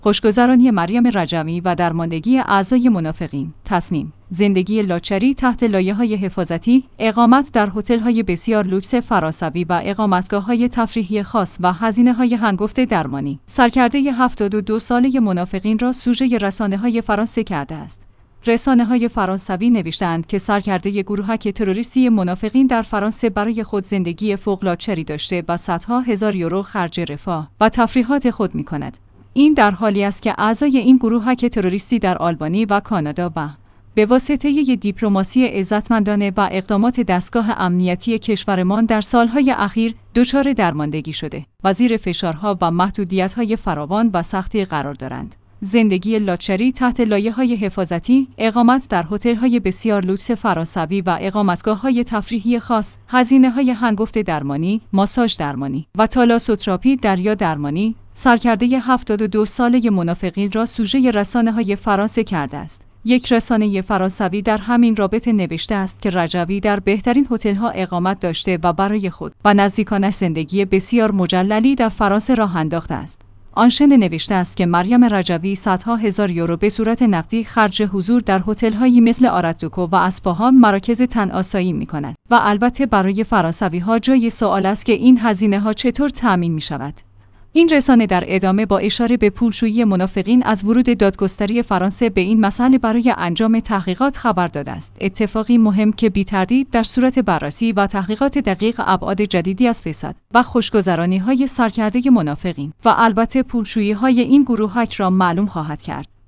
خوشگذرانی مریم رجوی و درماندگی اعضای منافقین. تصمیم: زندگی لاچری تحت لایه‌های حفاظتی، اقامت در هتل‌های بسیار لوکس فرانسوی و اقامتگاه‌های تفریحی خاص و هزینه‌های هنگفت درمانی. سرکرده 72 ساله منافقین را سوژه رسانه‌های فرانسه کرده است. رسانه‌های فرانسوی نوشتند که سرکرده گروهک تروریستی منافقین در فرانسه برای خود زندگی فوق لاچری داشته و صدها هزار یورو خرج رفاه و تفریحات خود می‌کند. این در حالی است که اعضای این گروهک تروریستی در آلبانی و کانادا به واسطه دیپلماسی عزتمندانه و اقدامات دستگاه امنیتی کشورمان در سالهای اخیر دچار درماندگی شده و زیر فشارها و محدودیت‌های فراوان و سختی قرار دارند. زندگی لاچری تحت لایه‌های حفاظتی، اقامت در هتل‌های بسیار لوکس فرانسوی و اقامتگاه‌های تفریحی خاص، هزینه‌های هنگفت درمانی، ماساژ درمانی و تالاسوتراپی دریا درمانی، سرکرده 72 ساله منافقین را سوژه رسانه‌های فرانسه کرده است. یک رسانه فرانسوی در همین رابطه نوشته است که رجوی در بهترین هتل‌ها اقامت داشته و برای خود و نزدیکانش زندگی بسیار مجللی در فرانسه راه انداخته است. آنچنین نوشته است که مریم رجوی صدها هزار یورو به صورت نقدی خرج حضور در هتل‌هایی مثل آراتوکو و اصفهان مراکز تن آسایی می‌کند و البته برای فرانسوی‌ها جای سوال است که این هزینه‌ها چطور تأمین می‌شود. این رسانه در ادامه با اشاره به پولشویی منافقین از ورود دادگستری فرانسه به این مسئله برای انجام تحقیقات خبر داده است. اتفاقی مهم که بی‌تردید در صورت بررسی و تحقیقات دقیق ابعاد جدیدی از فساد و خوشگذرانی‌های سرکرده منافقین و البته پولشویی‌های این گروهک را معلوم خواهد کرد.